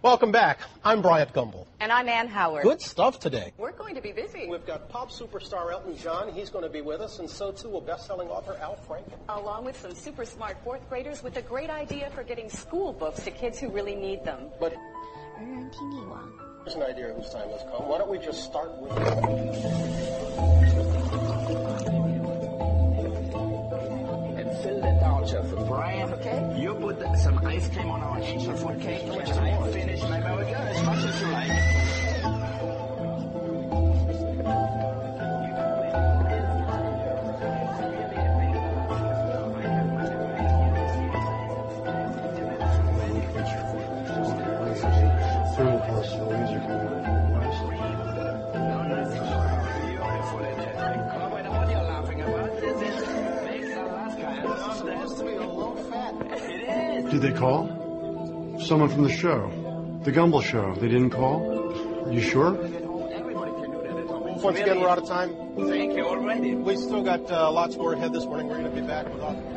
Welcome back. I'm Bryant Gumbel. And I'm Ann Howard. Good stuff today. We're going to be busy. We've got pop superstar Elton John. He's going to be with us, and so too will best-selling author Al Franken. Along with some super smart fourth graders with a great idea for getting school books to kids who really need them. But here's an idea whose time has come. Why don't we just start with... Fill that down, Chelsea. Brian, okay? You put some ice cream on our angel food cake, and I finish my burger as much as you like. Did they call? Someone from the show. The Gumbel Show. They didn't call? You sure? Once again, we're out of time. Thank you already. We still got lots more ahead this morning. We're going to be back with